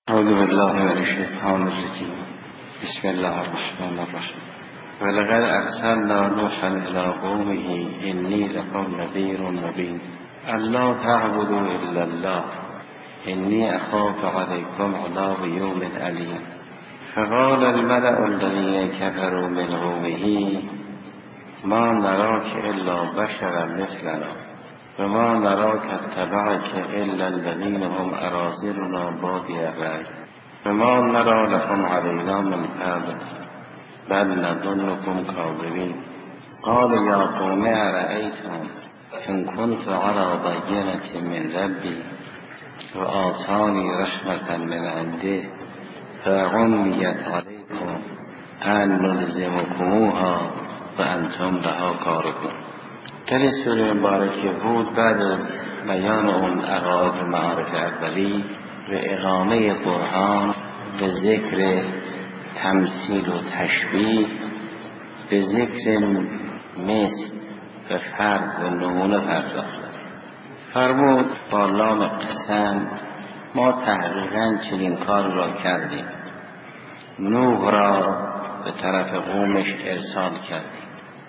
اعوذ بالله من الشیطان الرجیم. بسم الله الرحمن الرحیم. ولقد ارسلنا نوحا الى قومه انی لکم نذیر مبین الا تعبدوا الا الله انی اخاف علیکم عذاب یوم علیم. فقال الملأ الذین کفروا من قومه ما نراک الا بشرا مثلنا وما نراك اتبعك الا الذين هم اراذلنا بادي الرأي وما نرى لكم علينا من فضل بل نظنكم كاذبين. قال يا قوم أرأيتم إن كنت على بينة من ربي وآتاني رحمة من عنده فعميت عليكم أن نلزمكموها وأنتم لها كارهون. در سوره مبارکه بود بعد از بیان اون عقاید معارف اولی و اقامه برهان به ذکر تمثیل و تشبیه به ذکر مثل و فرد و نمونه پرداخت. فرمود با لام قسم ما تحقیقا چنین کار را کردیم. نوح را به طرف قومش ارسال کردیم.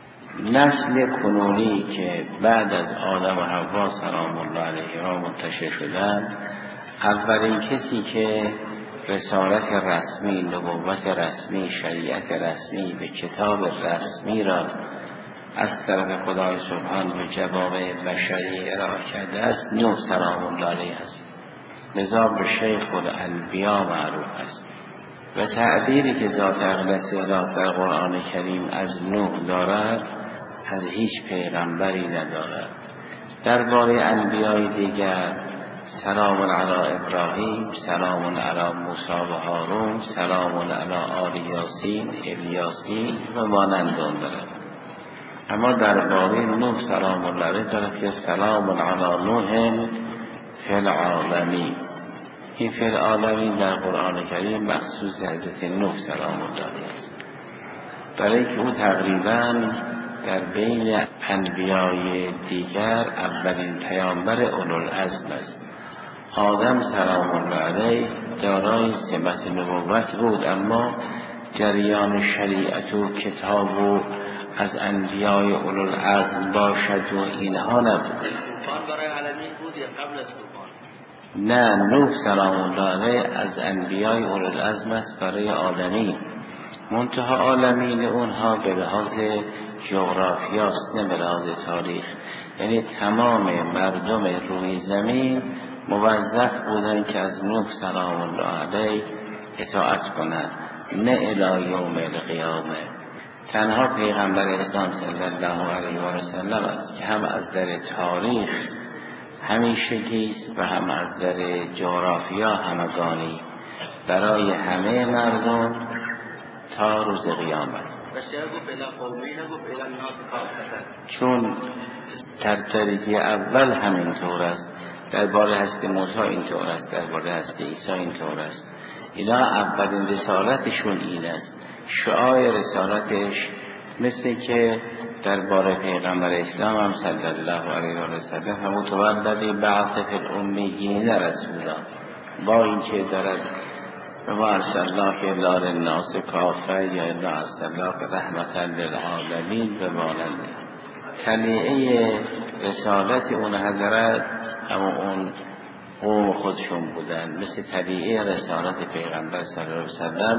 نسل کنونی که بعد از آدم و حوا سلام الله علیهما منتشر شدند، اولین کسی که رسالت رسمی، نبوت رسمی، شریعت رسمی به کتاب رسمی را از طرف خدای سبحان به جوامع بشری ارائه کرده است نوح سلام الله علیه است. لذا به شیخ الانبیا معروف است و تعبیری که ذات اقدس الله در قرآن کریم از نوح دارد از هیچ پیغمبری ندارد. درباره انبیای دیگر سلام علی ابراهیم، سلام علی موسی و هارون، سلام علی آل یاسین، الیاسین و مانند آن دارد. اما درباره نوح سلام الله علیه دارد که سلام علی نوح فی العالمین. این فی العالمین در قرآن کریم مخصوص حضرت نوح سلام الله علیه است، برای که او تقریباً در بین انبیای دیگر اولین پیامبر اولوالعزم است. آدم سلام الله علیه دارای سمت نبوت بود، اما جریان شریعت و کتاب و از انبیای اولوالعزم باشد و اینها نبود. طوفان برای عالمین بود یا قبل از طوفان؟ نه، نوح سلام الله علیه از انبیای اولوالعزم است برای عالمین. منتها عالمین اونها به لحاظ جغرافیاست نه به لحاظ تاریخ. یعنی تمام مردم روی زمین موظف بودن که از نوح سلام الله علیه اطاعت کنند، نه الی یوم القیامه. تنها پیغمبر اسلام صلی الله علیه و سلم است که هم از در تاریخ همیشگی است و هم از در جغرافیا همگانی برای همه مردم تا روز قیامت. چون در درجه اول همینطور است، درباره هستی موسی اینطور است، درباره هستی عیسی اینطور است. اینا اولین رسالتشون این است. شعار رسالتش مثل که درباره پیغمبر اسلام هم صلی الله علیه و سلم هم متولدی بعث فی الامیین رسولا، با اینکه دارد ما ارسلناک الا للناس کافة یا الا ارسلناک رحمة للعالمین و مانند. طلیعه رسالت اون حضرت اما اون قوم خودشون بودن، مثل طلیعه رسالت پیغمبر صلی الله علیه و سلم.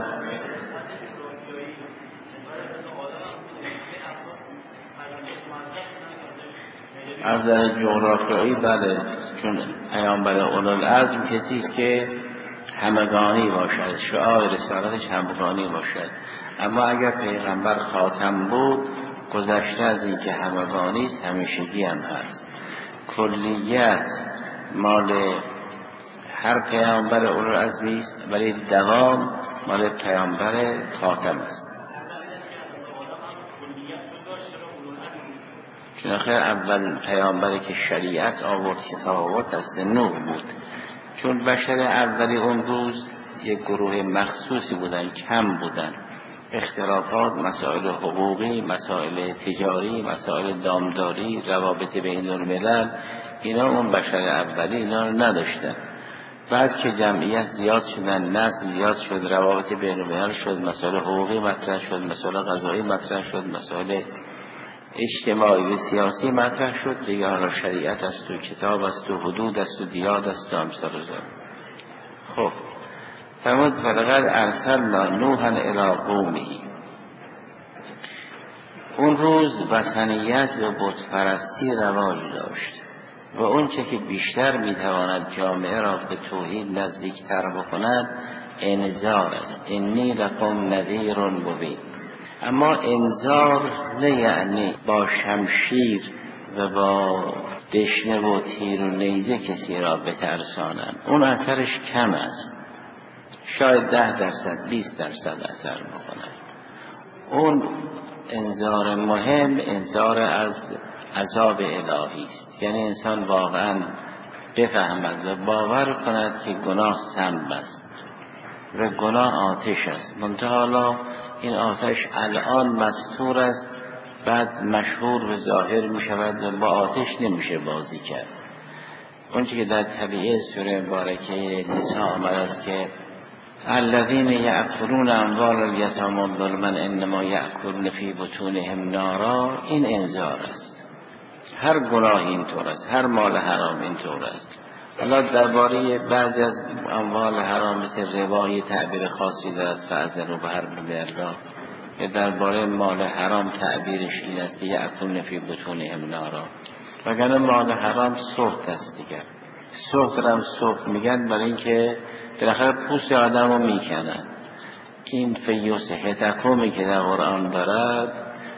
از در جغرافیایی بله، چون پیامبر اولوالعزم کسی است که همگانی باشد، شعار رسالتش همگانی باشد. اما اگر پیغمبر خاتم بود گذشته از این که همگانی است، همیشگی هم هست. کلیت مال هر پیامبر اولوالعزم است، ولی دوام مال پیامبر خاتم است. چون آخر اول پیامبری که شریعت آورد، کتاب آورد، دست نوح بود. چون بشر اولی اون روز یک گروه مخصوصی بودن، کم بودن، اختلافات، مسائل حقوقی، مسائل تجاری، مسائل دامداری، روابط بین الملل، اینا اون بشر اولی اینا رو نداشتن. بعد که جمعیت زیاد شدن، نسل زیاد شد، روابط بین الملل شد، مسائل حقوقی مطرح شد، مسائل قضایی مطرح شد، مسائل اجتماعی و سیاسی مطرح شد دیگه. حالا شریعت است و کتاب است و حدود است و دیاد است و امثال ذلک. خب فرمود ولقد ارسلنا نوحا الی قومه. اون روز وثنیت و بت پرستی رواج داشت و اون چه که بیشتر میتواند جامعه را به توحید نزدیکتر بکند انذار است. انی لکم نذیر مبین. اما انذار نه یعنی با شمشیر و با دشنه و تیر و نیزه کسی را بترسانند، اون اثرش کم است، شاید 10% 20% اثر بکند. اون انذار مهم انذار از عذاب الهی است، یعنی انسان واقعا بفهمد و باور کند که گناه سم است و گناه آتش است. منتها این آتش الان مستور است، بعد مشهور و ظاهر می شود و با آتش نمیشه بازی کرد. اونچه که در طبیعه سوره مبارکه نساء آمد است که الذین یأکلون اموال الیتامی ظلما انما یأکلون فی بطونهم نارا، این انذار است. هر گناه اینطور است، هر مال حرام اینطور است. حالا درباره بعضی از اموال حرام مثل ربا تعبیر خاصی دارد، فاذنوا بحرب من الله. درباره مال حرام تعبیرش این است که یأکلون فی بطونهم نارا، وگرنه مال حرام سخت است دیگر. سخت را هم سخت میگن برای اینکه بالاخره پوست آدم رو میکنن. این فیوسحتکومی که در قرآن دارد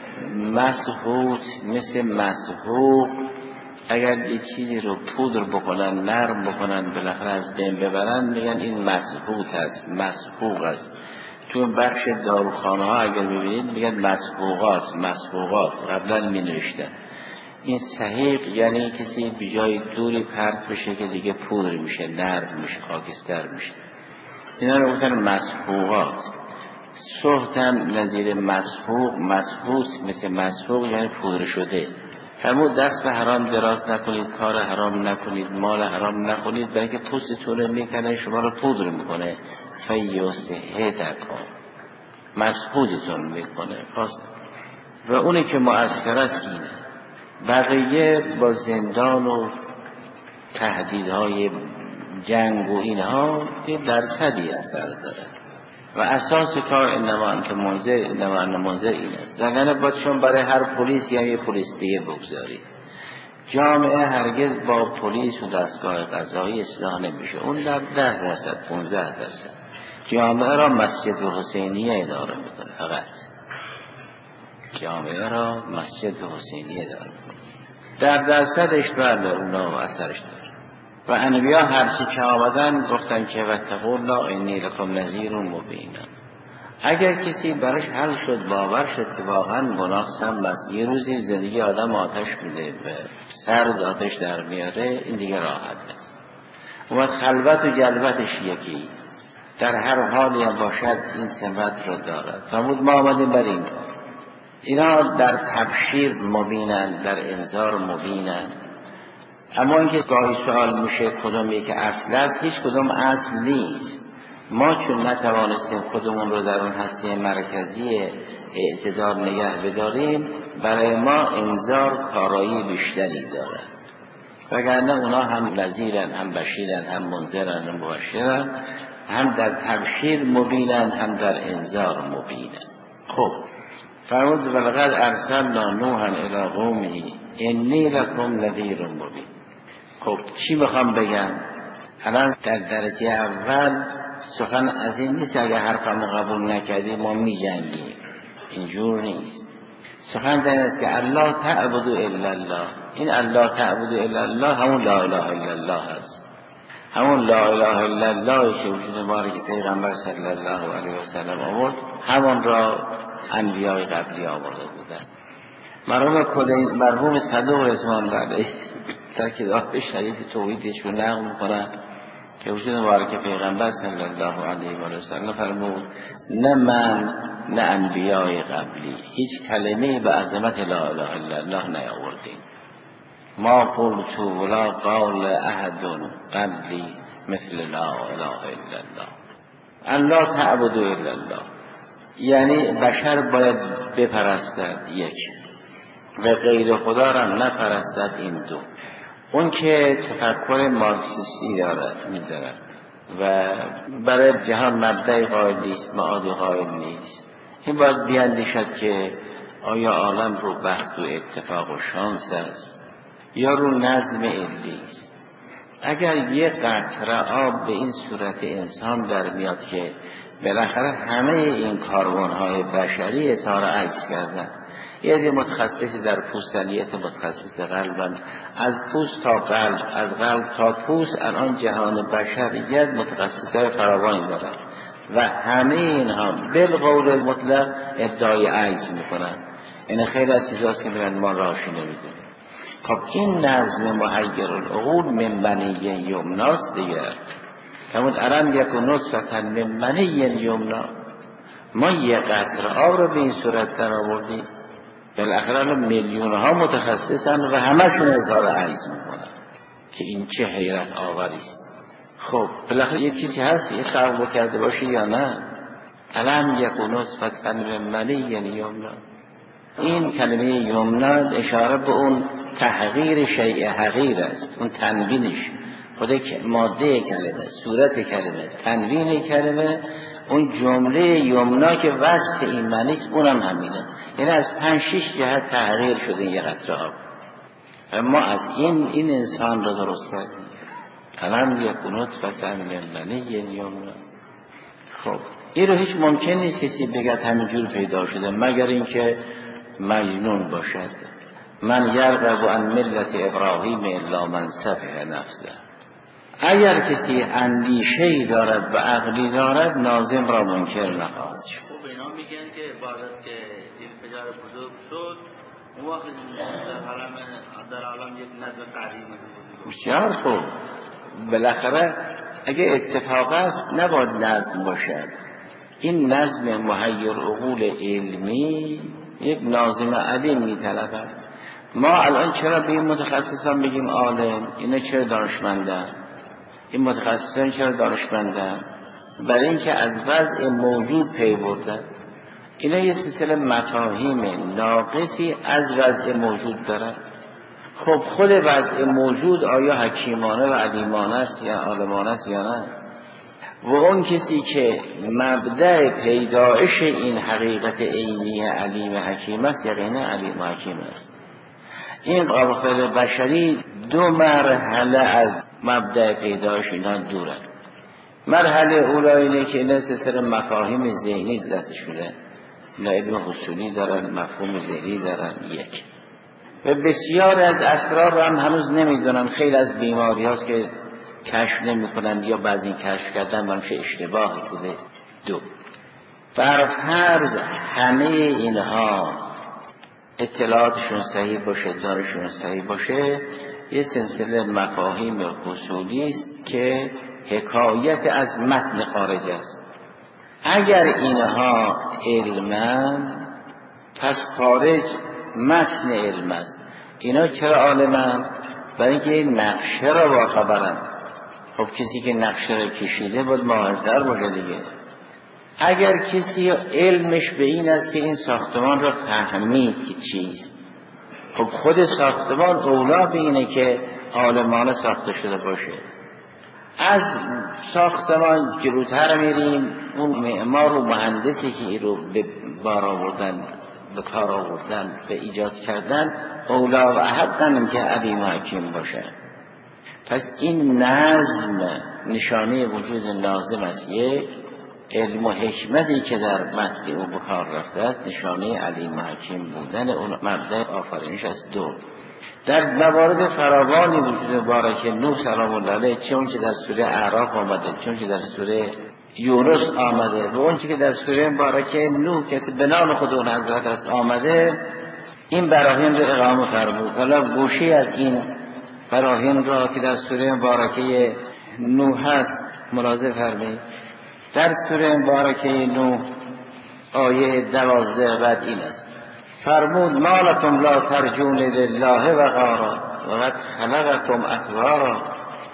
مسحوت مثل مسحوق، اگر یه چیزی رو پودر بکنن نرم بکنن بالاخره از بین ببرن میگن این مسحوت است، مسحوق است. تو بخش داروخانه ها اگر ببینید میگن مسحوقات قبلا می نوشتن. این صحیح یعنی کسی به جای دوری پرت بشه که دیگه پودر میشه، نرم میشه، خاکستر میشه. اینا رو گفتن مسحوقات. سحت هم نظیر مسحوق، مسحوت مثل مسحوق یعنی پودر شده. فرمود دست به حرام دراز نکنید، کار حرام نکنید، مال حرام نکنید، برای که پوستتون رو میکنه، شما رو پودر میکنه. فیوسحتکم، مسحوتتون میکنه. و اونی که مؤثر است اینه. بقیه با زندان و تهدیدهای جنگ و اینها یه درصدی اثر داره و اساس کار انما انت منذر این است. وگرنه باید شما برای هر پلیس یا یه پلیس دیگه بگذارید. جامعه هرگز با پلیس و دستگاه قضایی اصلاح نمیشه. اون در 10% 15%. جامعه را مسجد حسینیه اداره میکنه، فقط جامعه را مسجد حسینیه اداره میکنه. در درصدش بعد اونا اثرش داره. و انبیا هرچی که آمدن گفتن که واتقوا الله انی لکم نذیر مبین. اگر کسی براش حل شد، باور شد که واقعا گناه سم است، یه روزی زندگی آدم آتش میده و سرد آتش در میاره، این دیگه راحت است. و خلوت و جلوتش یکی در هر حالی هم باشد این سمت رو دارد. فرمود ما آمدیم بر این کار. اینا در تبشیر مبینن، در انذار مبینن. اما اینکه گاهی سوال میشه کدوم یک اصل است، هیچ کدوم اصل نیست. ما چون نتوانستیم خودمون رو در اون هسته مرکزی اعتدال نگه بداریم، برای ما انذار کارایی بیشتری داره. وگرنه اونا هم نذیرن، هم بشیرن، هم منذرن، هم مبشرن، هم در تبشیر مبینن، هم در انذار مبینن. خب فرمود ولقد ارسلنا نوحا الی قومه انی لکم نذیر مبین. خب چی میخوام بگم؟ الان در درجه اول سخن از این نیست اگر حرفمو قبول نکردی ما میجنگیم، اینجور نیست. سخن در این است که الله تعبدوا الا الله. این الله تعبدوا الا الله همون لا اله الا الله هست. همون لا اله الا الله که وجود مبارک پیغمبر صلی الله علیه و سلم آورد، همون را انبیای قبلی آورده بودن. مرحوم صدوق رضوان علیه در کتاب شریف توحیدشون نقل می‌کنند که وجود مبارک پیغمبر صلی الله علیه و سلم فرمود نه من نه انبیای قبلی هیچ کلمه به عظمت لا اله الا الله نیاوردیم. ما قلت ولا قال احد قبلی مثل لا اله الا الله. الله تعبدوا الا الله، یعنی بشر باید بپرستد یک و غیر خدا را نپرستد. این دو. اون که تفکر مارکسیستی می‌دارد و برای جهان مبدأ قائل نیست، معاد قائل نیست. این باید بیاندیشد که آیا عالم رو بخت و اتفاق و شانس است یا رو نظم علی است. اگر یک قطره آب به این صورت انسان در میاد که بالاخره همه این کاروان‌های بشری اظهار عجز کردن، یه متخصصی در پوستنیت، متخصص قلبن، از پوست تا قلب، از قلب تا پوست، الان جهان بشریت متخصصای فراوانی دارن و همه اینها بالقول مطلق ادعای عجز میکنن. این خیلی از چیزاست که میگن ما راهش نمیدونیم. خب این نظم محیر العقول من منی یمناست دیگه. همون الان یک نطفه من منی یمنا، ما یک قطره آب رو به این صورت در آوردیم، بالاخره میلیون ها متخصصن و همشون اظهار عجز میکنن که این چه حیرت آوری است. خب بالاخره یک چیزی هست یه خلق کرده باشه یا نه؟ الان یک نطفه من منی یمنا، این کلمه یمنا اشاره به اون تحقیر شیء حقیر است، اون تنوینش، خود ماده کلمه، صورت کلمه، تنوین کلمه، اون جمله یمنا که وصف این معنی است اونم همینه. یعنی از 5-6 جهت تحقیر شده یه قطره آب. ما از این انسان را درست کردیم. الان یک نطفه من منی یمنا. خب این رو هیچ ممکن نیست کسی بگه همینجور پیدا شده مگر اینکه مجنون باشد. من یرغب عن ملت ابراهیم الا من سفه نفسه. اگر کسی اندیشه‌ای دارد و عقلی دارد ناظم را منکر نخواهد شد. خب اینا میگن که بعد از که انفجار بزرگ شد اون وقت در عالم یک نظم قدیم بود. بسیار خوب. بالاخره اگه اتفاق است نباید نظم باشد. این نظم محیر عقول علمی یک ناظم علیم میطلبد. ما الان چرا به این متخصصان بگیم عالم؟ اینا چرا دانشمندن؟ این متخصصان چرا دانشمندن؟ برای اینکه از وضع موجود پی بردن. اینا یه سلسله مفاهیم ناقصی از وضع موجود دارن. خب خود وضع موجود آیا حکیمانه و علیمانه است یا عالمانه است یا نه؟ و اون کسی که مبدأ پیدایش این حقیقت عینی علیم حکیم است یقینا علیم حکیم است. این قوافل بشری 2 مرحله از مبدأ پیدایش اینا دورن. مرحله اولا اینه که اینا سلسله مفاهیم ذهنی دستشونه، اینا علم اصولی دارن، مفهوم ذهنی دارن. یک و بسیار از اسرار هم هنوز نمیدونن. خیلی از بیماری هاست که کشف نمی کنند یا بعضی کشف کردن منشه اشتباهی بوده. 2 فرض همه اینها اطلاعاتشون صحیح باشه، دارشون صحیح باشه، یه سلسله مفاهیم اصولی است که حکایت از متن خارج است. اگر اینها علمن پس خارج متن علم است. اینا چرا عالمن؟ برای اینکه این نقشه را با خبرن. خب کسی که نقشه را کشیده باید ماهرتر باشه دیگه. اگر کسی علمش به این است که این ساختمان را فهمید که چیست، خب خود ساختمان اولا به اینه که عالمانه ساخته شده باشه. از ساختمان جلوتر میریم، اون معمار و مهندسی که این رو به بار آوردن، به کار آوردن، به ایجاد کردن، اولا و احقاً که علیم حکیم باشه. پس این نظم نشانه وجود لازم است. یک علم و حکمتی که در متن او به کار رفته است نشانه علیم حکیم بودن اون مبدأ آفرینش است. 2 در موارد فراوانی وجود بارک نوح سلام الله علیه، چه اون که در سوره اعراف آمده، چه اون که در سوره یونس آمده و اون که در سوره مبارک نوح کسی به نام خود اون حضرت است آمده، این براهین را اقامه فرمود. حالا گوشی از این براهین را که در سوره مبارکه نوح هست ملاحظه فرمایید. در سوره مبارکه نوح آیه 12 بعد این است: فرمود ما لکم لا ترجون لله وقارا و قد خلقکم اطوارا.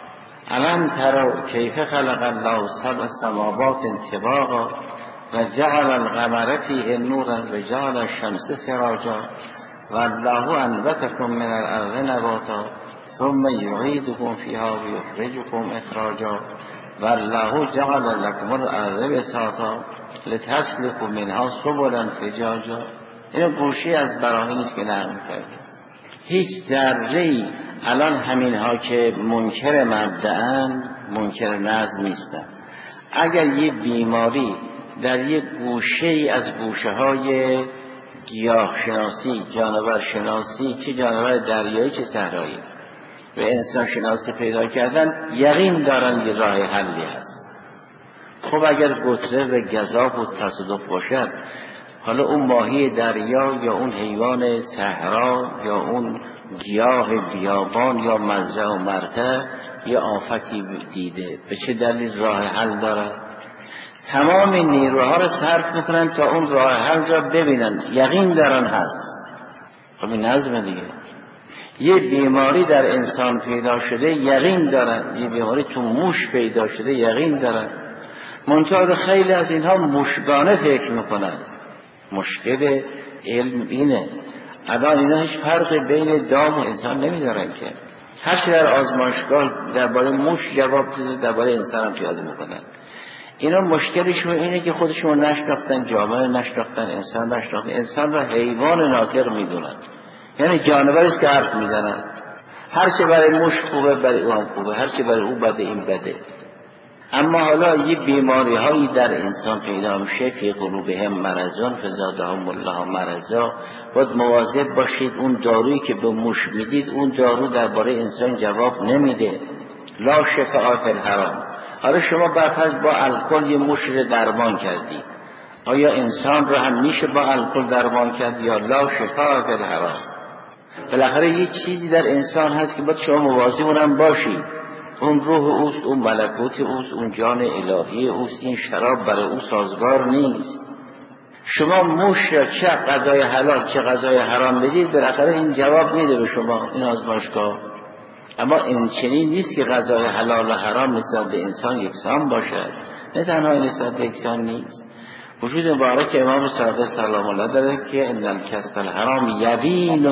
الم تروا کیف خلق الله سبع سماوات طباقا و جعل القمر فیه نورا و جعل الشمس سراجا والله انبتکم من الارض نباتا ثم یعیدکم فیها و یخرجکم اخراجا والله جعل لكم الارض بساطا لتسلكوا منها سبلا فجاجا. این گوشی از براهین است که نقل کرده. هیچ ذره‌ای الان همین ها که منکر مبدأن منکر نظم نیستن. اگر یه بیماری در یه گوشه ای از گوشه های گیاه شناسی، جانور شناسی، چه جانور دریایی چه صحرایی و انسان شناسی پیدا کردن، یقین دارن یه راه حلی هست. خب اگر گتره و گزاف و تصادف باشد، حالا اون ماهی دریا یا اون حیوان صحرا یا اون گیاه بیابان یا مزرعه و مرتع یا آفتی دیده، به چه دلیل راه حل داره؟ تمام نیروها رو صرف میکنن تا اون راه حل را ببینن، یقین دارن هست. خب این نظم دیگه. یه بیماری در انسان پیدا شده، یقین دارن. یه بیماری تو موش پیدا شده، یقین دارن. منتها خیلی از اینها مشگانه فکر میکنن. مشکل علم اینه، الان اینا هیچ فرق بین دام و انسان نمیدارن که هر چی در آزمایشگاه درباره موش جواب داده درباره انسان هم پیاده میکنن. اینا مشکلشون اینه که خودشون نشناختن، جامعه نشناختن، انسان نشناختن. انسان را حیوان ناطق میدونن، یعنی جانوری است که حرف میزنن. هر چه برای موش خوبه برای اون خوبه، هر چه برای او بده این بده. اما حالا یه بیماری هایی در انسان پیدا میشه، فی قلوبهم مرضون فزادهم الله مرضا. باید مواظب باشید اون دارویی که به موش میدید، اون دارو درباره انسان جواب نمیده. لا شفاء فی الحرام. حالا شما برفرض با الکل یه موش رو درمان کردید، آیا انسان رو هم میشه با الکل درمان کرد؟ یا لا شفاء فی الحرام. بالاخره یه چیزی در انسان هست که باید شما مواظب اونم باشید. اون روح اوست، اون ملکوت اوست، اون جان الهی اوست. این شراب برای او سازگار نیست. شما موش چه غذای حلال چه غذای حرام بدید، بالاخره این جواب میده به شما این آزمایشگاه. اما این چنین نیست که غذای حلال و حرام نسبت به انسان یکسان باشد. نه تنها نسبت به یکسان نیست. وجود مبارک امام صادق سلام الله داره که ان الکسب الحرام یبین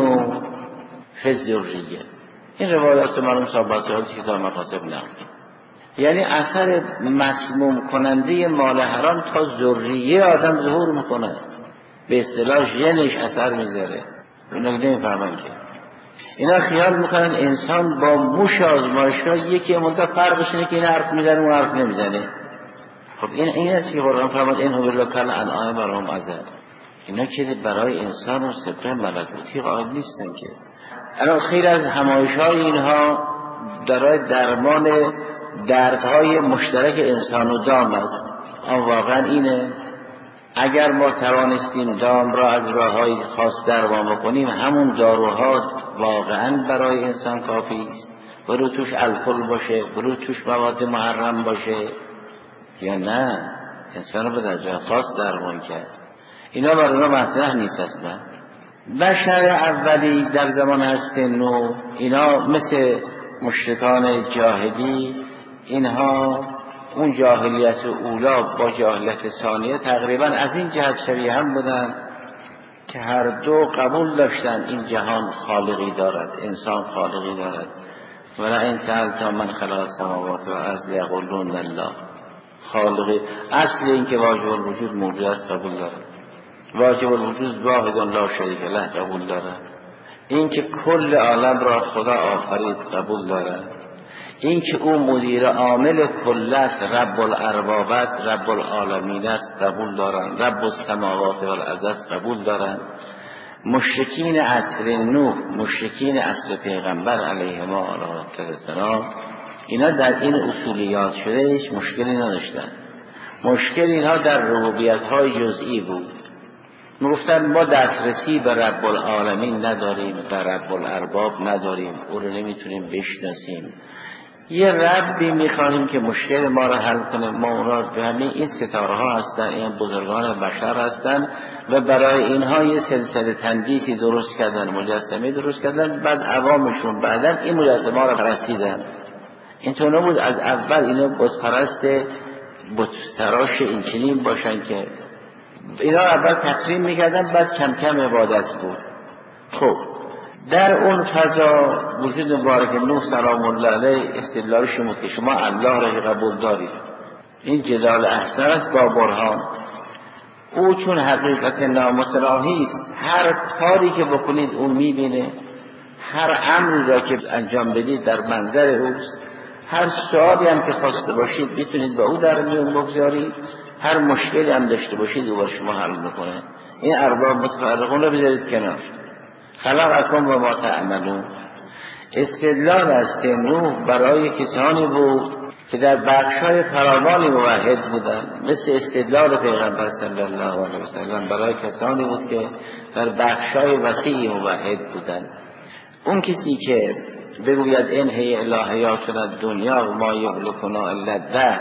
فی الذریه. این روایات مرحوم صاحب بصیرت کتاب مقاصد نقل، یعنی اثر مسموم کننده مال حرام تا ذریه آدم ظهور میکنه، به اصطلاح ژنش اثر میذاره. اینا نمیفهمن که اینا خیال میکنن انسان با موش آزمایشگاه یکی مدت فرقش اینه که این حرف میزنه اون حرف نمیزنه. خب این است که قرآن فرمود این هو بالله کل انعام برام ازل. اینا که برای انسان و سپر ملکوتی قائل نیستن که. الان خیلی از همایش‌های اینها برای درمان دردهای مشترک انسان و دام است. اما واقعا اینه اگر ما توانستیم دام را از راه‌های خاص درمان بکنیم، همون داروها واقعا برای انسان کافی است. برو توش الکل باشه، برو توش مواد محرم باشه، یا نه انسان رو به درجه خاص درمان کرد. اینا برای اونا مطرح نیست اصلا. بشر اولی در زمان هست نو، اینا مثل مشرکان جاهلی، اینها اون جاهلیت اولا با جاهلیت ثانیه تقریبا از این جهت شبیه هم بودن که هر دو قبول داشتن این جهان خالقی دارد، انسان خالقی دارد. ولا این سألت من خلق السماوات والارض لیقولون الله. خالقی اصل این که واجب الوجود موجود است قبول دارد، واجب الوجود واحد لا شریک له قبول دارد، این که کل عالم را خدا آفرید قبول دارد، این که او مدیر عامل کل است، رب الارباب است، رب العالمین است قبول دارند، رب السماوات والارض است قبول دارند. مشرکین عصر نوح، مشرکین عصر پیغمبر علیهما السلام، اینا در این اصولیات شده هیچ مشکلی نداشتن. مشکل اینها در ربوبیت های جزئی بود. میگفتن ما دسترسی به رب العالمین نداریم، به رب الارباب نداریم، او رو نمیتونیم بشناسیم. یه ربی میخواهیم که مشکل ما رو حل کنه. ما اونا به همین این ستاره ها هستن، این بزرگان بشر هستن و برای اینها یه سلسله تندیسی درست کردن، مجسمه درست کردن، بعد عوامشون بعدن این مجسمه ها رو پرستیدن. اینطور نبود از اول اینا بتپرست بت‌تراش این چنین باشن که اینا اول تقسیم میکردن بعد کم کم عبادت بود. خب در اون فضا موسی مبارک نوح سلام الله علیه استدلالش بود که شما الله را قبول دارید، این جدال احسن است با برهان. او چون حقیقت نامتناهی است، هر کاری که بکنید اون میبینه، هر امری را که انجام بدید در منظر اوست، هر سوالی هم که خواسته باشید میتونید با او در میون بگذارید، هر مشکلی هم داشته باشید او با شما حل میکنه. این ارباب متفرقون رو بذارید کنار. خلقکم و ما تعملون استدلال است که نوح برای کسانی بود که در بخشای فراوانی موحد بودند، مثل استدلال پیغمبر صلی الله علیه و سلم برای کسانی بود که در بخشای وسیعی موحد بودند. اون کسی که بگوید این هی الهیاتنا دنیا و ما یهلکنا الا الدهر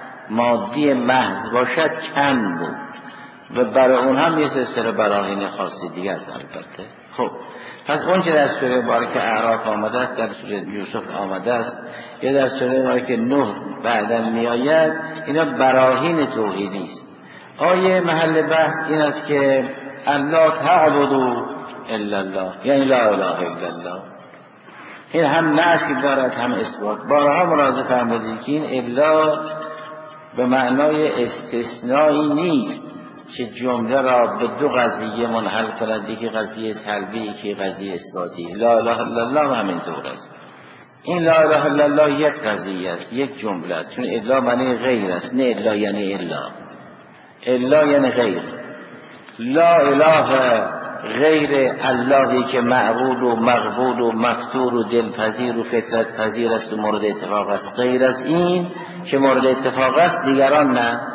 مادی محض باشد کم بود و برای اون هم یه سلسله براهین خاصی دیگه است البته. خب پس اون که در سوره مبارکه اعراف آمده است، در سوره یوسف آمده است، یا در سوره مبارکه نوح بعداً میآید، اینا براهین توحیدی است. آیه محل بحث این است که الله تعبدوا الا الله، یعنی لا اله الا الله. این هم نفی دارد هم اثبات. بارها ملاحظه فرمودید که این الا به معنای استثنایی نیست که جمله را به دو قضیه منحل کند، یکی قضیه سلبی یکی قضیه اثباتی. لا اله الا الله همینطور است. این لا اله الا الله یک قضیه است، یک جمله است، چون الا معنی غیر است، نه الا یعنی الا. الا یعنی غیر. لا اله غیر اللهی که معبود و مقبول و مفتور و دلپذیر و فطرت پذیر است و مورد اتفاق است. غیر از این که مورد اتفاق است دیگران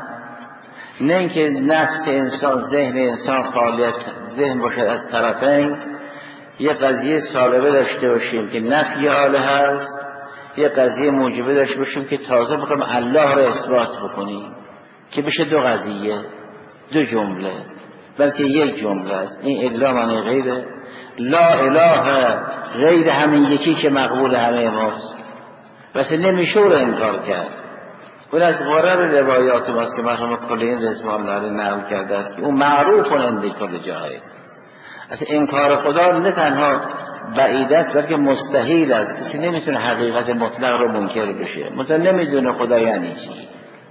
نه اینکه نفس انسان، ذهن انسان فعالیت ذهن باشد از طرفین، یه قضیه سالبه داشته باشیم که نفی آله هست، یه قضیه موجبه داشته باشیم که تازه بکنیم الله را اثبات بکنیم، که بشه دو قضیه، دو جمله، بلکه یک جمله است. این الا معنی غیره. لا اله غیر همین یکی که مقبول همه ماست، بس نمیشه رو انکار کرد. اون از غرر روایات ماست که مرحوم کلین رضوان الله نقل کرده است که اون معروف کننده کل جاهه. اصلا انکار خدا نه تنها بعید است بلکه مستحیل است. کسی نمیتونه حقیقت مطلق رو منکر بشه، مثلا نمیدونه خدا یعنی چی.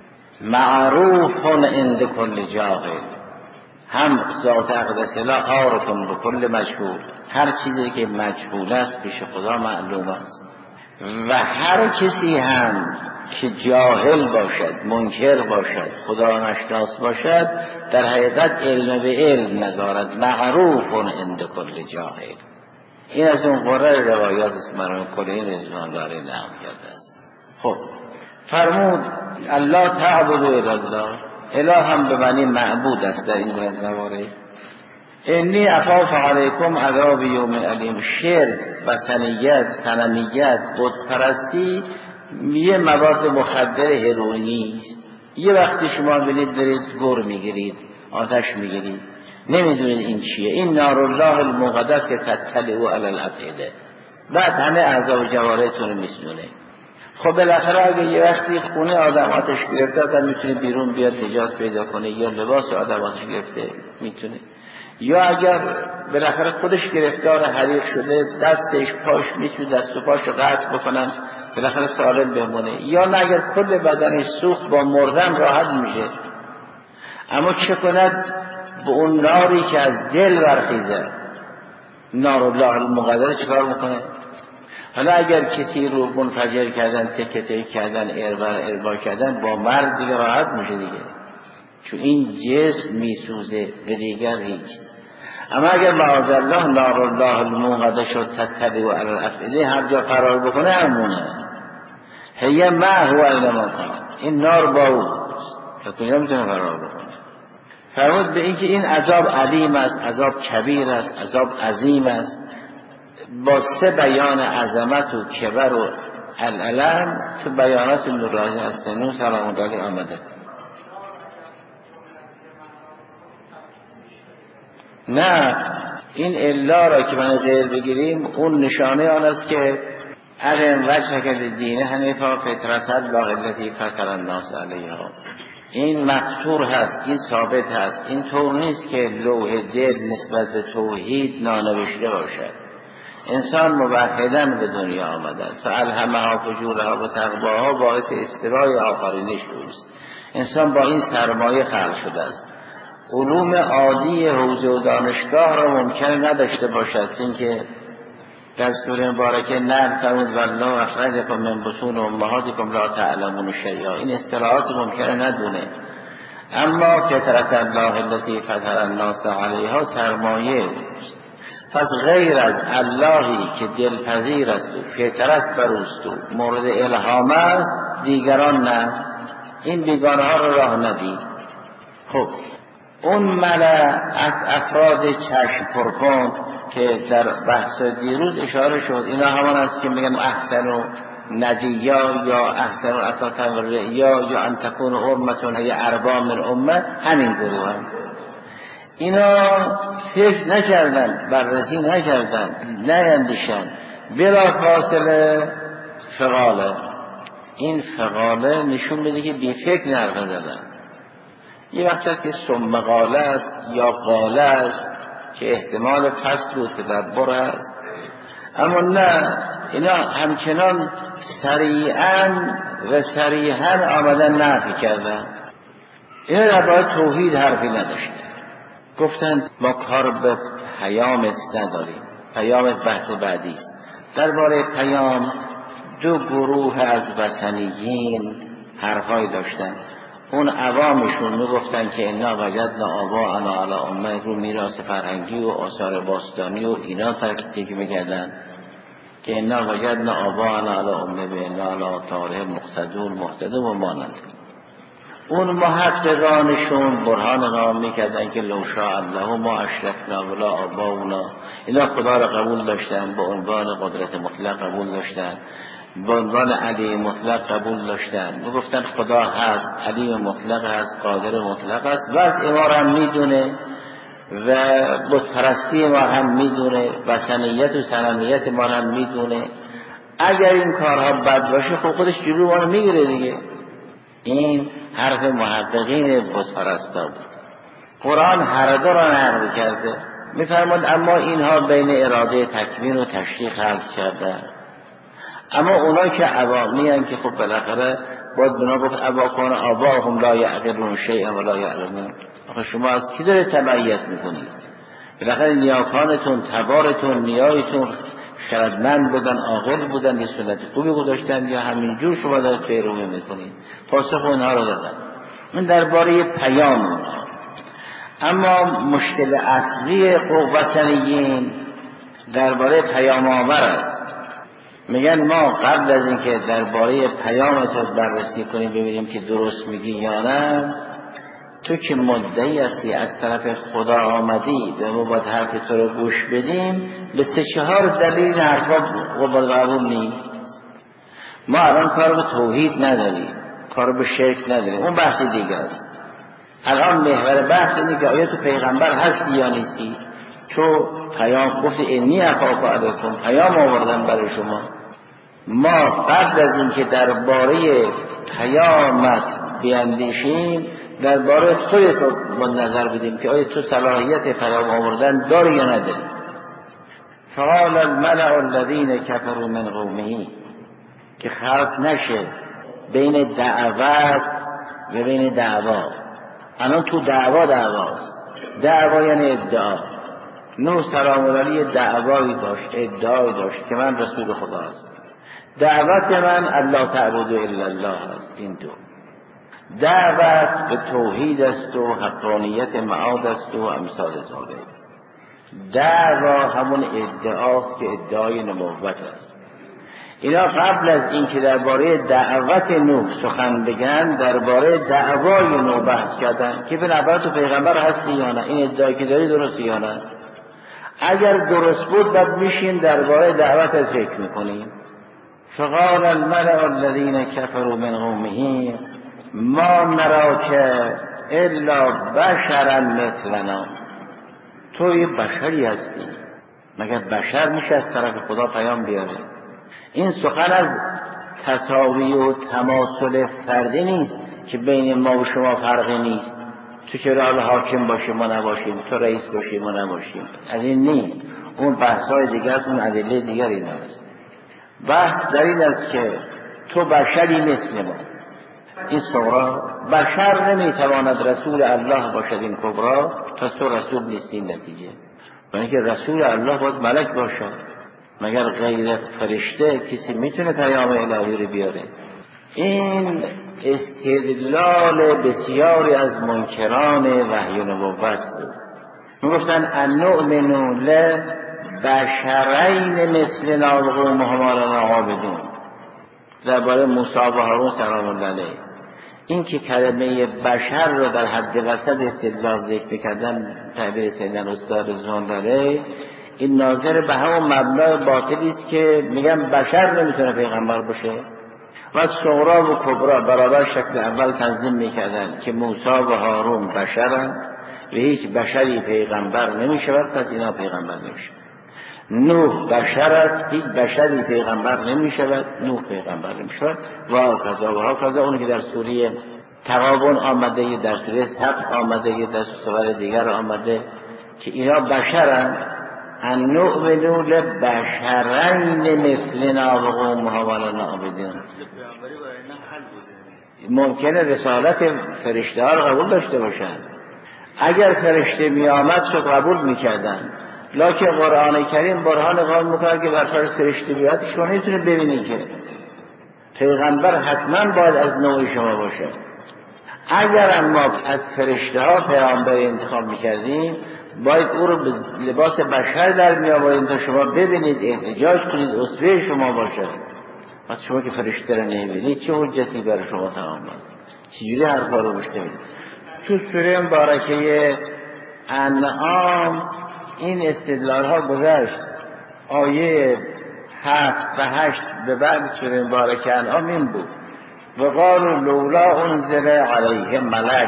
معروف عند کل جاهل، هم ذات اقدس لا عارفون به کل مجهول، هر چیزی که مجهول است پیش خدا معلوم است. و هر کسی هم که جاهل باشد، منکر باشد، خدا نشناس باشد، در حقیقت علم به علم ندارد. معروف عند کل جاهل. این از اون قرار روایات است مرحوم کلین رضوان الله نقل کرده است. خب فرمود الله تعبدوا الا الله، اله هم به معنی معبود است در این از موارد. انی اخاف علیکم عذاب یوم علیم. شرک، وثنیت، صنمیت، بت پرستی یه مواد مخدر هروئینی است. یه وقتی شما ببینید دارید گور میگیرید، آتش میگیرید، نمیدونید این چیه. این نار الله المقدس که تطلع علی الافئده، بعد همه اعضا و جوارحتون رو میسونه. خب بالاخره اگه یه وقتی خونه آدم آتش گرفته آدم میتونه بیرون بیاد نجات پیدا کنه، یا لباس آدم آتش گرفته میتونه، یا اگر بالاخره خودش گرفتار حریق شده دستش پاش میتونه دست و پاشو قطع بکنن بالاخره سالم بمونه، یا نه اگر کل بدنش سوخت با مردن راحت میشه. اما چه کند به اون ناری که از دل برخیزه، نار الله المقدس چکار میکنه؟ حالا اگر کسی رو منفجر کردن، تکه تکه کردن، اربا کردن، با مرد دیگه راحت میشه دیگه، چون این جسم میسوزه به دیگر هیچ. اما اگر معاذ الله نار الله الموقده شد تطلع علی الافئده، هر جا قرار بکنه همونه. هی معه اینما کان، این نار با اوست تا کجا میتونه قرار بکنه. فرمود به اینکه این عذاب علیم است، عذاب کبیر است، عذاب عظیم است. با سه بیان عظمت و کبر و العلم تو بیانات نورانی است. نو سلام الله آمده. نه، این الا را که من غیر بگیریم اون نشانه آن است که اقم وجهک للدین حنیفا فطرة الله التي فطر الناس علیها. این مقطوع هست، این ثابت هست. این طور نیست که لوح دل نسبت به توحید نانوشته باشد. انسان موحداً به دنیا آمده است. فالهمها فجورها و تقواها باعث استوای آفرینش اوست. انسان با این سرمایه خلق شده است. علوم عادی حوزه و دانشگاه را ممکن نداشته باشد، چون که در سوره مبارکه نعم فرمود والله اخرجکم من بطون امهاتکم لا تعلمون شیئا. این اصطلاحات ممکنه ندونه، اما فطرة الله التي فطر الناس علیها سرمایه. پس غیر از اللهی که دلپذیر است و فطرت بر اوست و مورد الهام است، دیگران نه. این بیگانه ها را راه ندید. خب اون ملأ افراد چشم پرکن که در بحث دیروز اشاره شد، اینا همان است که میگن احسن و ندیا یا احسن و اتاتن یا ان تکون امتون یا اربا من امه، همین گروه هم. اینا فکر نکردن، بررسی نکردن، نیندیشن، بلا فاصله فقاله. این فقاله نشون میده که بی فکر نرفه زدن. یه وقت هست که سمقاله است یا قاله است که احتمال فصل و تدبر است، اما نه، اینا همچنان سریعا آمدن نفی کردن. اینا در باید توحید حرفی نداشتن. گفتن ما کار به پیام نداریم، پیام بحث بعدی است. درباره پیام دو گروه از وثنیین حرفای داشتن. اون عوامشون میگفتن که انا وجدنا آباءنا علی امه، رو میراث فرهنگی و آثار باستانی و اینا ترکیب میکردن که انا وجدنا آباءنا علی امه و انا علی آثارهم مقتدون و مانند. اون محققانشون برهان قائم میکردن که لو شاء الله ما اشرکنا ولا آباؤنا. اینا خدا را قبول داشتن، به عنوان قدرت مطلق قبول داشتن، به عنوان علی مطلق قبول داشتن. میگفتن خدا هست، علی مطلق هست، قادر مطلق هست، وضع ما هم میدونه و بتپرستی ما هم میدونه، وثنیت و صنمیت ما هم میدونه. اگر این کارها بد باشه خب خودش جلو ما رو میگیره دیگه. این حرف محققین بتپرستا بود. قرآن هر دو را نقل کرده. میفرماد اما اینها بین اراده تکوین و تشریع خلق کرده. اما اونا که عوامی هستند که خب بالاخره باید بنا گفت اباکان آباهم لا یعقلون شیئا ولا یعلمون. آخه شما از کی داره تبعیت میکنید؟ بالاخره نیاکانتون، تبارتون، نیایتون خردمند بودن، عاقل بودن، یه سنت خوبی گذاشتن یا همینجور شما دارید پیروی میکنید؟ پاسخ اونها رو دادن. این درباره پیام اونها. اما مشکل اصلی وثنیین درباره پیام آور است. میگن ما قبل از اینکه درباره پیامت بررسی کنیم ببینیم که درست میگی یا نه، تو که مدعی هستی از طرف خدا آمدی و ما باید حرف تو رو گوش بدیم، به 3-4 دلیل حرفا قبول نیست. ما الان کار به توحید نداریم، کار به شرک نداریم، اون بحث دیگه است. الان محور بحث اینه که آیا تو پیغمبر هستی یا نیستی. تو پیام گفتی انی اخاف علیکم، پیام آوردن برای شما. ما قبل از اینکه درباره پیامت بیاندیشیم درباره خودت رو نظر بدیم که آیا تو صلاحیت پیام آوردن داری یا نداری. فقال الملأ الذین کفروا من قومه، که خلط نشه بین دعوت و بین دعوا. الان تو دعواست. دعوا یعنی ادعا. نوح سلام علیه دعوایی داشت، ادعایی داشت که من رسول خدا هستم. دعوت من الله تعبدوا الا الله است. این دو دعوت به توحید است و حقانیت معاد است و امثال ذالک. دعوا همون ادعاست که ادعای نبوت است. اینا قبل از این که درباره دعوت نوح سخن بگن درباره دعوای نوح بحث کردن که به نبوت تو پیغمبر هستی یا نه، این ادعایی که داری درستی یا نه. اگر درست بود بعد میشین درباره دعوت از فکر میکنیم. فقال الملأ الذين كفروا من قومه ما نراك الا بشرا مثلنا. تو یه بشری هستی، مگر بشر میشه از طرف خدا پیام بیاره؟ این سخن از تساوی و تماثل فردی نیست که بین ما و شما فرقی نیست، تو چرا حاکم باشی ما نباشیم، تو رئیس باشی ما نباشیم، از این نیست. اون بحث‌های دیگه است، اون ادله دیگر این است. بحث در این است که تو بشری مثل ما. این صغرا بشر نمیتواند رسول الله باشد، این کبرا پس تو رسول نیستی. نتیجه برای اینکه رسول الله باید ملک باشد، مگر غیر فرشته کسی میتونه پیام الهی رو بیاره؟ این استدلال بسیاری از منکران وحی و نبوت بود. میگفتن ان نؤمن لبشرین مثلنا و قومهما لنا عابدون. درباره موسی و هارون سلام الله علیه، این که کلمه بشر رو در حد وسط استدلال ذکر کردن، تعبیر سیدنا استاد رضوان علیه، این ناظر به همون مبنای باطلی است که میگن بشر نمیتونه پیغمبر باشه و صغرا و کبرا برابر شکل اول تنظیم میکردن که موسی و هارون بشرن و هیچ بشری پیغمبر نمیشود، پس اینا پیغمبر نمیشود. نوح بشر است، هیچ بشری پیغمبر نمیشود، نوح پیغمبر نمیشود و کذا. اون که در سوره تغابن آمده، یا در سوره صف آمده، یا در سور دیگر آمده که اینا بشرن. ان نؤمن لبشرین مثلنا و قومهما لنا عابدون. ممکنه رسالت فرشته ها رو قبول داشته باشن، اگر فرشته می آمد شد قبول میکردن، لکن قرآن کریم برهان قائم میکنه که بر فرشته بیاد شما نمیتونه ببینید که پیغمبر حتما باید از نوع شما باشه. اگر ما از فرشته ها پیامبر انتخاب میکردیم باید او رو به لباس بشر در می آورید تا شما ببینید، احتجاج کنید، اسوه شما باشد. پس شما که فرشته را نمیبینید چه حجتی برای شما تمام است؟ چجوری حرفا رو بشنوید؟ تو سوره مبارکه انعام این استدلال ها گذشت. آیه 7 و 8 به بعد سوره مبارکه انعام این بود: و قالوا لولا انزل علیه ملک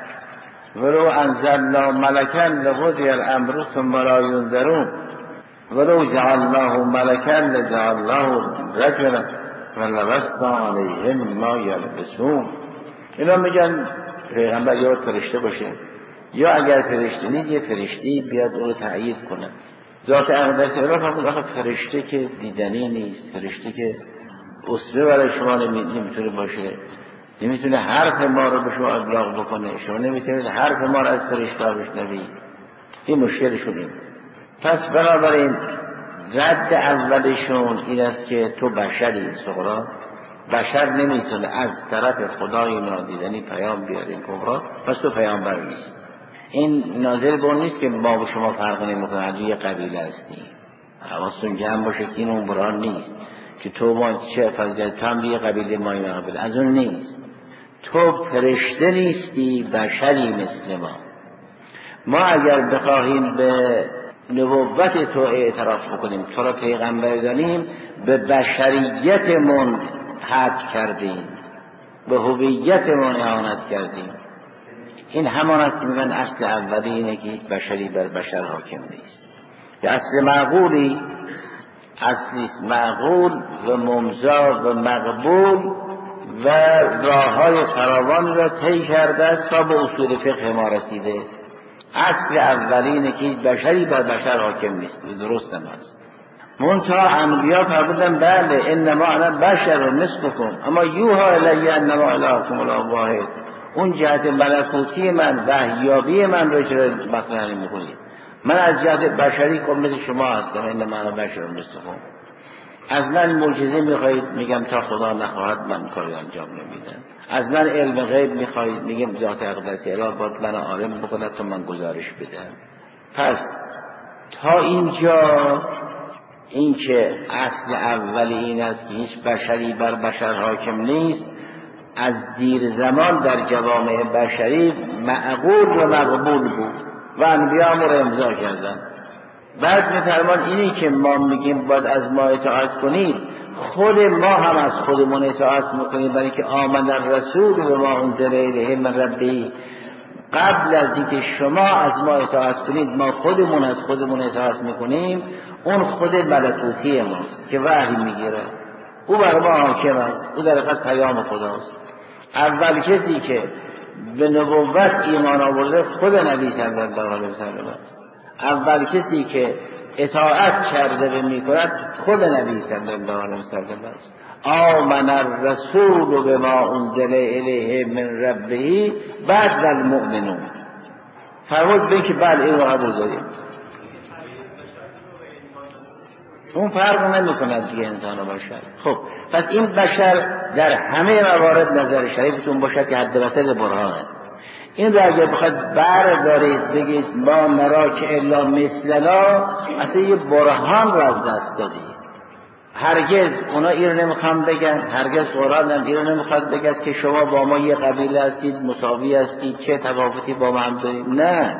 ولو انزلنا ملکا لقضی الامر ثم لا ینظرون ولو جعلناه ملکا لجعلناه رجلا ولبسنا علیهم ما یلبسون. اینا میگن پیغمبر یا فرشته باشه، یا اگر فرشته نیست یه فرشته بیاد اون رو تأیید کنه. ذات اقدس الهی فرمود آخه فرشته که دیدنی نیست، فرشته که اسوه برای شما نمیتونه باشه، نمیتونه حرف ما رو به شما ابلاغ بکنه، شما نمیتونید حرف ما رو از فرشته بشنوید. این مشکلشون این. پس بنابراین رد اولشون این است که تو بشری صغرا، بشر نمیتونه از طرف خدای نادیدنی پیام بیاره این کبرا، پس تو پیامبر نیست. این ناظر به اون نیست که ما و شما فرق نمیکنه، از یه قبیله هستی. حواستون جمع باشه که این اون بران نیست که تو ما چه فضیلت هم یه قبیله ما این قبیله، از اون نیست. تو فرشته نیستی، بشری مثل ما. ما اگر بخواهیم به نبوت تو اعتراف بکنیم، تو را پیغمبر دانیم، به بشریتمون حد کردیم، به هویتمون اهانت کردیم. این همان است که میگن اصل اولی اینه که هیچ بشری بر بشر حاکم نیست. که اصل معقولی، اصلیست معقول و ممضا و مقبول و راههای فراوان را طی کرده است تا به اصول فقه ما رسیده. اصل اولی اینه که هیچ بشری بر بشر حاکم نیست. درست هم است. منتها انبیا فرمودن بله انما انا بشر مثلکم اما یوحی الی انما الهکم اله واحد. اون جهت ملکوتی من، وحیابی من رو چرا مطرح نمی‌کنید؟ من از جهت بشری که مثل شما هستم، انما انا بشر مثلکم. از من معجزه میخواهید، میگم تا خدا نخواهد من کاری انجام نمیدم. از من علم غیب میخواهید، میگم ذات اقدس الهی باید من عالم بکنه تا من گزارش بدم. پس تا اینجا این که اصل اولی این است که هیچ بشری بر بشر حاکم نیست، از دیر زمان در جوامع بشری معقول و مقبول بود و انبیا هم رو امضا کردن. بعد میفرمان اینی که ما میگیم باید از ما اطاعت کنید، خود ما هم از خودمون اطاعت میکنیم، برای که آمن الرسول و ما انزل الیه من ربی. قبل از اینکه شما از ما اطاعت کنید ما خودمون از خودمون اطاعت میکنیم. اون خود ملکوتی ماست که وحی میگیره. او بر ما حاکم است، او در حقیقت پیام خداست. اول کسی که به نبوت ایمان آورده خود نبی صلی الله علیه و سلم است. اول کسی که اطاعت کرده و میکند خود نبی صلی الله علیه و سلم است. آمن الرسول بما انزل الیه من ربه بعد المؤمنون. فرمود به که بله این رو قبول داریم. اون فرق نمی‌کند دیگه انسان و بشر. خب پس این بشر در همه موارد نظر شریفتون باشد که حد وسط برهانه. این رو اگر بخواید بردارید بگید ما نرا که الا مثلنا، اصلا یه برهان رو از دست دادید. هرگز اونا این رو نمیخوام بگن، هرگز قرآن هم این رو نمیخواد بگد که شما با ما یه قبیله هستید، مساوی هستید، چه تفاوتی با ما هم داریم. نه،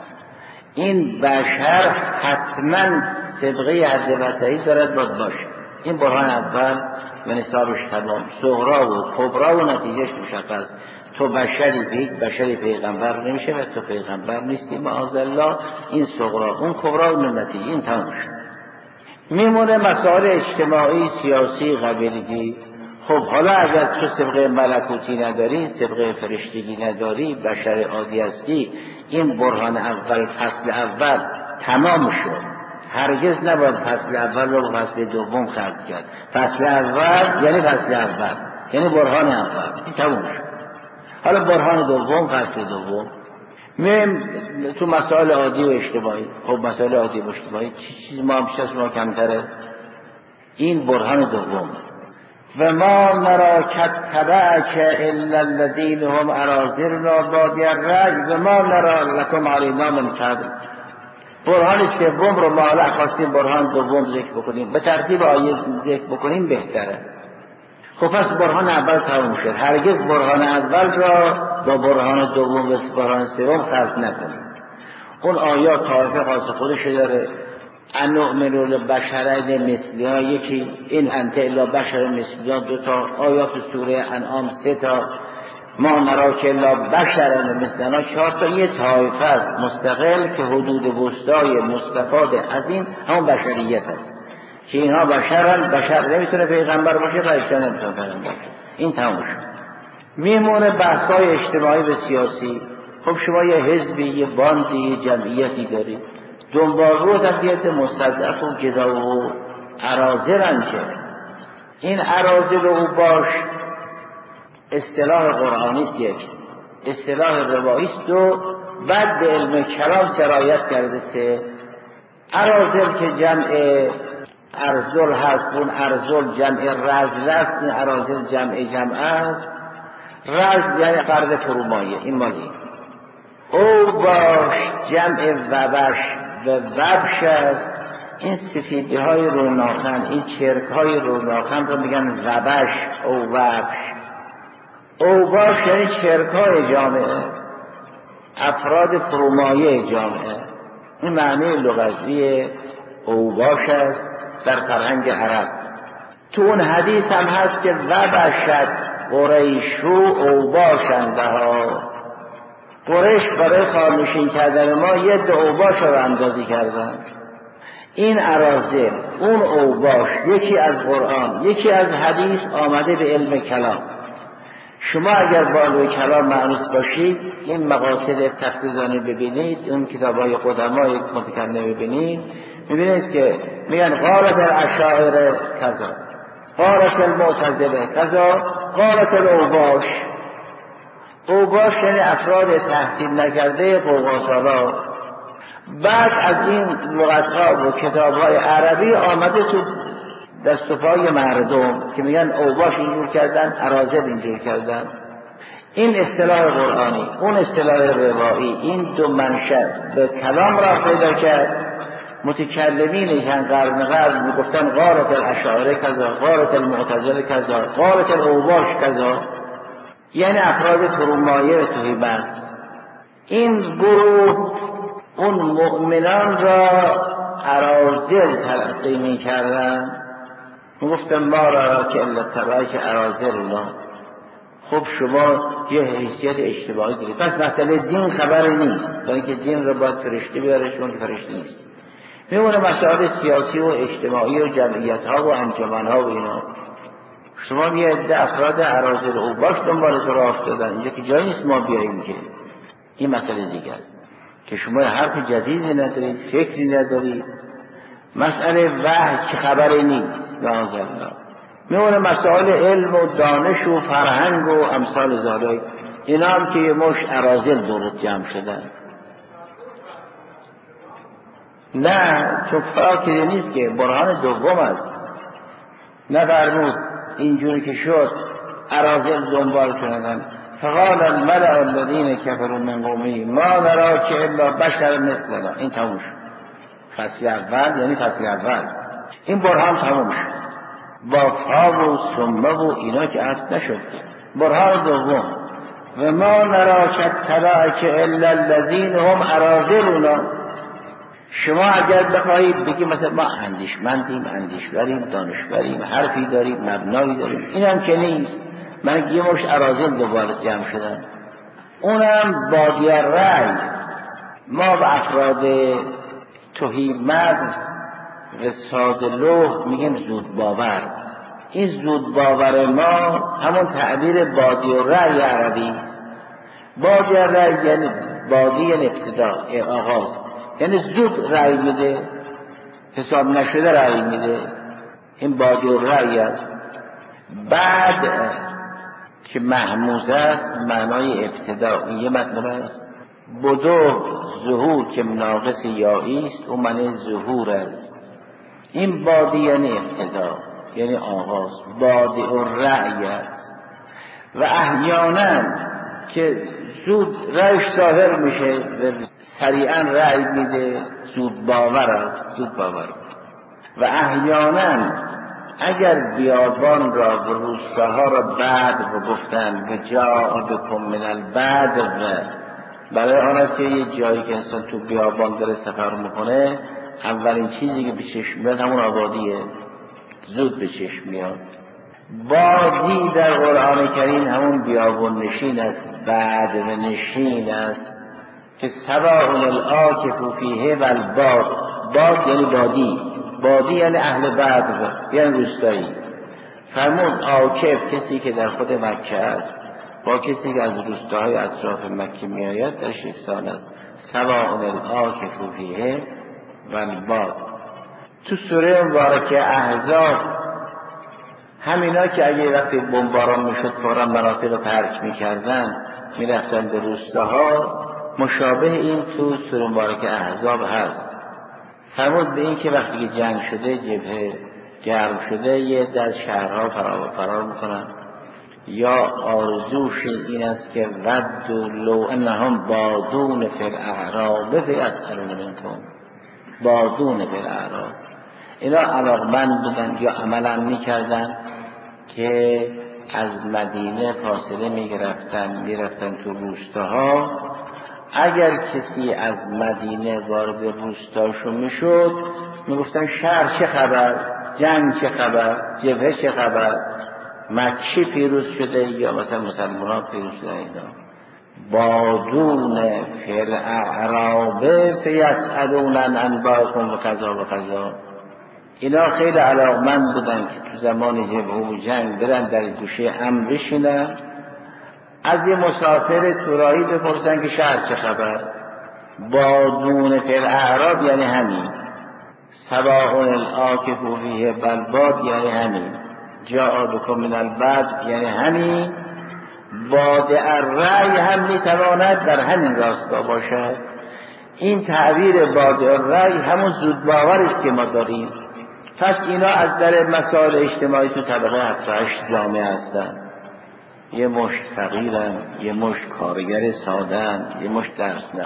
این بشر حتما سابقه حد وسطی دارد باشه. این برهان اول و نصابش تمام. صغرا و کبرا و نتیجهش مشخص. تو بشری به یک بشری پیغمبر نمیشه و تو پیغمبر نیستی معاذالله. این صغرا، اون کبرا و نتیجه، این تمام شد. میمونه مسائل اجتماعی، سیاسی، قبیلگی. خب حالا اگر تو سابقه ملکوتی نداری، سابقه فرشتگی نداری، بشر عادی هستی، این برهان اول، فصل اول تمام شد. هرگز نباید فصل اول رو با فصل دوم خلط کرد. فصل اول یعنی فصل اول، یعنی برهان اول، این تمام شد. حالا برهان دوم، فصل دوم. میم تو مسائل عادی و اجتماعی. خب مسائل عادی و اجتماعی چیز ما هم بیش از ما کمتره. این برهان دوم. و ما نرا کتبعک الا الذین هم اراذلنا بادی الرأی و ما نرا لکم علینا من فضل. برهان سوم رو ما حالا خواستیم برهان دوم ذکر بکنیم، به ترتیب آیه ذکر بکنیم بهتره. خب پس برهان اول تمام شد. هرگز برهان اول را با برهان دوم و برهان سوم خلط نکنیم. اون آیات طایفه خاص خودش داره. ان نؤمن لبشرین مثلنا، یکی این انت الا بشر مثلنا، دو تا آیات سوره انعام، سه تا ما نراک الا بشر مثلنا، چهار تا. یه طایفه است مستقل که حدود وسطای مستفاد از این همون بشریت است که اینها بشرن. بشر نمیتونه پیغمبر باشه، فرشته نمیتونه پیغمبر باشه. این تمام شد. میمونه بحث‌های اجتماعی و سیاسی. خب شما یه حزبی، یه باندی، یه جمعیتی دارید، دنبال رو تقویت مستضعف و گدا و اراذلن که این اراذل و باش اصطلاح قرآنی است، یک اصطلاح روایی است، و بعد به علم کلام سرایت کرده. سه اراذل که جمع ارذل هست، اون ارذل جمع رذل است، این اراذل جمع است. رذل یعنی فرد فرومایه، این مالی. او باش جمع وبش و وبش است. این سفیدی های روناخن، این چرک های روناخن رو میگن وبش او وبش. او باش یعنی چرک های جامعه، افراد فرومایه جامعه. این معنی لغوی او باش است در فرهنگ عرب. تو اون حدیث هم هست که وبشت قریشو او باشنده ها. قریش برای خاموشین کردن ما یه دو اوباش رو اندازی کردن. این اراذل، اون اوباش، یکی از قرآن یکی از حدیث آمده به علم کلام. شما اگر با علم کلام معنوس باشید، این مقاصد تفسیرانی ببینید، اون کتاب‌های قدمای متکلم ببینید، میبینید که میگن قالت الاشاعره کذا، قالت المعتزله کذا، قالت الاوباش. اوباش یعنی افراد تحصیل نکرده قوقاسالا. بعد از این لغت‌ها و کتاب‌های عربی آمده تو دست و پای مردم که میگن اوباش اینجور کردن، اراذل اینجور کردن. این اصطلاح قرآنی، اون اصطلاح روایی، این دو منشأ به کلام راه پیدا کرد. متکلمین چند قرن قبل میگفتن قالت الاشاعره کذا، قالت المعتزله کذا، قالت الاوباش کذا، یعنی افراد فرومایه و توهیبند. این گروه اون مؤمنان را اراذل تلقی میکردن، میگفتن ما را که الا تبعک اراذل الله. خب شما یه حیثیت اجتماعی دارید، پس مسئله دین خبری نیست، برای اینکه دین را باید فرشته بیاره، چون که فرشته نیست. میمونه مسائل سیاسی و اجتماعی و جمعیت ها و انجمن ها و اینا. شما یه عده افراد اراذل اوباش دنبال تو راه افتادن، اینجا که جایی نیست ما بیاییم که. این مسئله دیگه است که شما حرف جدیدی ندارید، فکری ندارید. مسئله وحی که خبری نیست، نازالله میمونه مسائل علم و دانش و فرهنگ و امثال ذالک. اینا هم که یه مش اراذل دورت جمع شدن. نه چون فاکری نیست که برهان دوم است. نفرمود اینجوری که شد اراذل دنبال کردن. فقال الملأ الذین کفروا من قومه ما نراک الا بشر مثلنا. این تموم شد. فصل اول یعنی فصل اول این برهان تموم شد با فا و ثمه و اینا که عطف نشد. برهان دوم و ما نراک اتبعک الا الذین هم اراذلنا. شما اگر بخواهید بگید مثلا ما اندیشمندیم، اندیشوریم، دانشوریم، حرفی داریم، مبنایی داریم، این هم که نیست. من یه مش اراذل دوباره جمع شدن، اونم بادی رأی. ما به افراد تهیمت و ساده لوح میگیم زود باور. این زود باور ما همون تعبیر بادی و رأی عربی است. بادی رأی یعنی بادی یعنی ابتدا، آغاز، یعنی زود رأی میده، حساب نشده رأی میده. این بادی و رأی است. بعد که محموزه است معنای ابتدا، این یه مطلب است. بدو ظهور که ناقص یایی است و معنی ظهور است. این بادی یعنی ابتدا یعنی آغاز، بادی و رأی است. و احیانا که زود رأیش ظاهر میشه و سریعا رأی میده، زود باور است، زود باور. و احیانا اگر بیابان را و روستاها را بعد و گفتن و جا بکن من البعد، و برای آن است که یه جایی که انسان تو بیابان داره سفر میکنه اولین چیزی که به چشم میاد همون آبادیه، زود به چشم میاد. بادی در قرآن کریم همون بیابان نشین است، بعد و نشین است که سواء العاکف فیه و الباد. باد یعنی بادی، بادی یعنی اهل بعد یعنی روستایی. فرمود عاکف کسی که در خود مکه است با کسی که از روستاهای اطراف مکه می آید در یکسان است. سواء العاکف فیه و الباد. تو سوره مبارکه احزاب همینا که اگه وقتی بمباران میشد فورا مناطق رو ترک میکردن میرفتن به روستاها، مشابه این تو سوره مبارکه احزاب هست. فرمود به این که وقتی که جنگ شده، جبهه گرم شده، یه در شهرها فرار میکنن. یا آرزوش این است که ود لو انهم بادون فی الاعراب فیسألون منکم. بادون فی الاعراب، اینا علاقمند بودن یا عملا میکردن که از مدینه فاصله میرفتن تو روستاها. اگر کسی از مدینه وارد روستاشو میشد میگفتن شهر چه خبر، جنگ چه خبر، جبهه چه خبر، مکه پیروز شده یا مثلا مسلمانان پیروز شده. اینا بادون فی الاعراب فیسألون عن انباءکم و کذا و کذا. اینا خیلی علاقمند بودن که تو زمان جبهه و جنگ برن در گوشه امن بشینن، از یه مسافر تورایی بپرسن که شهر چه خبر. بادون فی الاعراب یعنی همین. سواء العاکف فیه والباد یعنی همین. جاء بکم من البعد یعنی همین. باد الرأی هم میتواند در همین راستا باشد. این تعبیر باد الرأی همون زود باوری است که ما داریم. پس اینا از در مسائل اجتماعی تو طبقه 7-8 جامعه هستند. یه مشت فقیرن، یه مشت کارگر سادن، یه مشت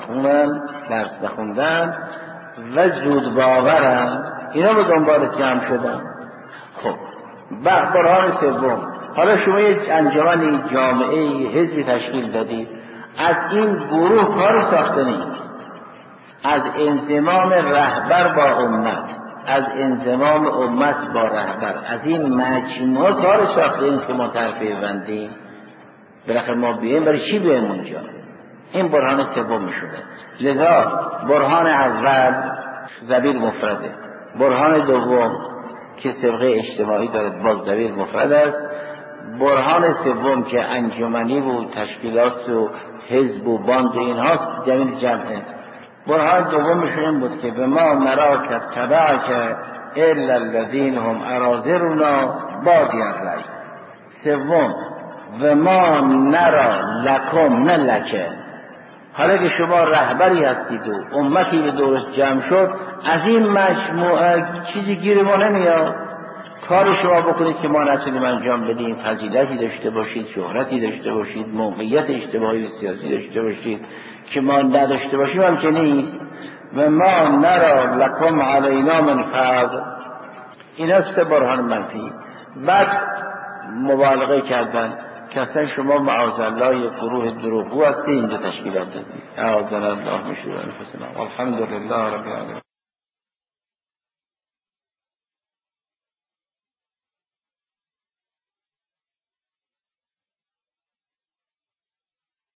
درس نخوندن و زود باورن. اینا به دنبال جمع شدن. خب برهان سوم، حالا شما یک انجمن جامعه حزبی تشکیل دادید، از این گروه کاری ساخته نیست. از انضمام رهبر با امت، از انضمام امت با رهبر، از این مجموعه کار ساخته این که ما طرفی بندیم. بالاخره ما بیاییم برای چی بیاییم اونجا؟ این برهان سوم شده. لذا برهان اول ضمیر مفرده، برهان دوم که سبقه اجتماعی داره باز ضمیر مفرد است، برهان سوم که انجمنی بود، تشکیلات و حزب و باند و اینهاست زمین جمعه. برهان دومش این بود که به ما نراک تبعک الا الذین هم اراذلنا بادی الرأی. سوم و ما نرا لکم نه لکه، حالا که شما رهبری هستید و امتی به دورش جمع شد، از این مجموعه چیزی گیر ما نمیاد، کار شما بکنید که ما نتونیم انجام بدیم، فضیلتی داشته باشید، شهرتی داشته باشید، موقعیت اجتماعی و سیاسی داشته باشید که ما نداشته باشیم هم که نیست. و ما نرا لکم علینا من فضل. این است برهان منفی. بعد مبالغه کردن که اصلا شما معاذالله یک گروه دروغگو هستید، اینجا تشکیلات دادید. اعاذنا الله من شرور انفسنا والحمد لله رب العالمین.